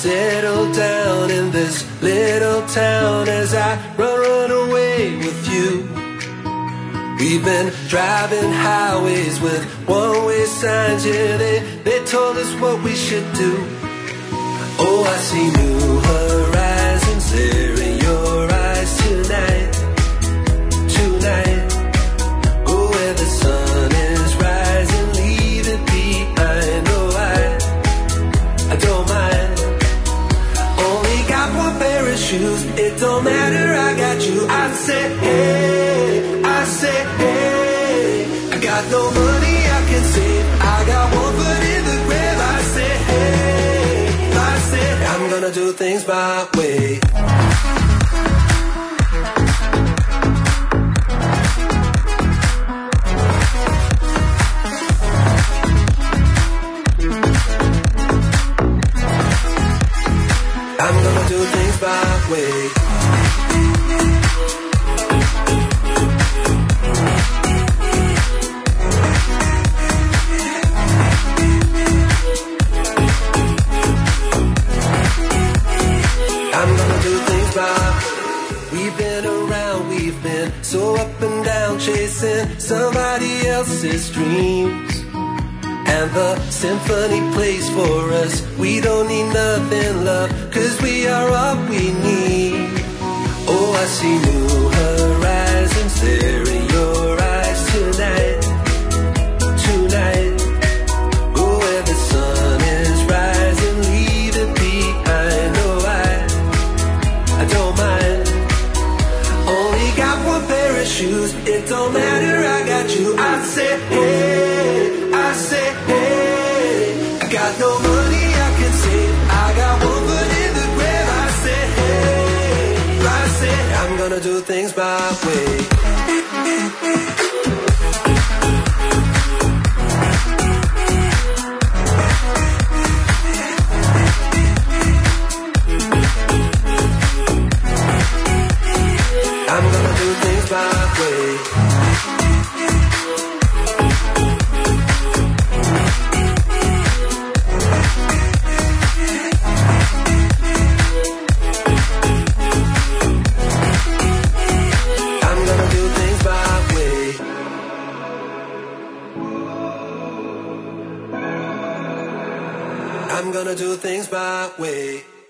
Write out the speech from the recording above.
settle down in this little town as I run away with you. We've been driving highways with one-way signs, yeah, they told us what we should do. Oh, I see new horizons there in your eyes tonight, tonight. Oh, where the sun is rising, leave it behind. Oh, I don't mind. Only got one pair of shoes, it don't matter, I got you. I say, hey, I say, hey. I got no money I can save, I got one foot in the grave. I say, hey, I say, I'm gonna do things my way. I'm gonna do things my way. I'm gonna do things my way. We've been around, we've been so up and down, chasing somebody else's dreams. And the symphony plays for us. We don't need nothing, love, 'cause we are what we need. Oh, I see new horizons there in your eyes tonight, tonight. Oh, where the sun is rising, leave it behind. Oh, I don't mind. Only got one pair of shoes, it don't matter, I got you. I say, hey, I say, hey. I got no money I can save, I got one foot in the grave. I say, hey, I say, I'm gonna do things my way. I'm gonna do things my way. I'm gonna do things my way. I'm gonna do things my way.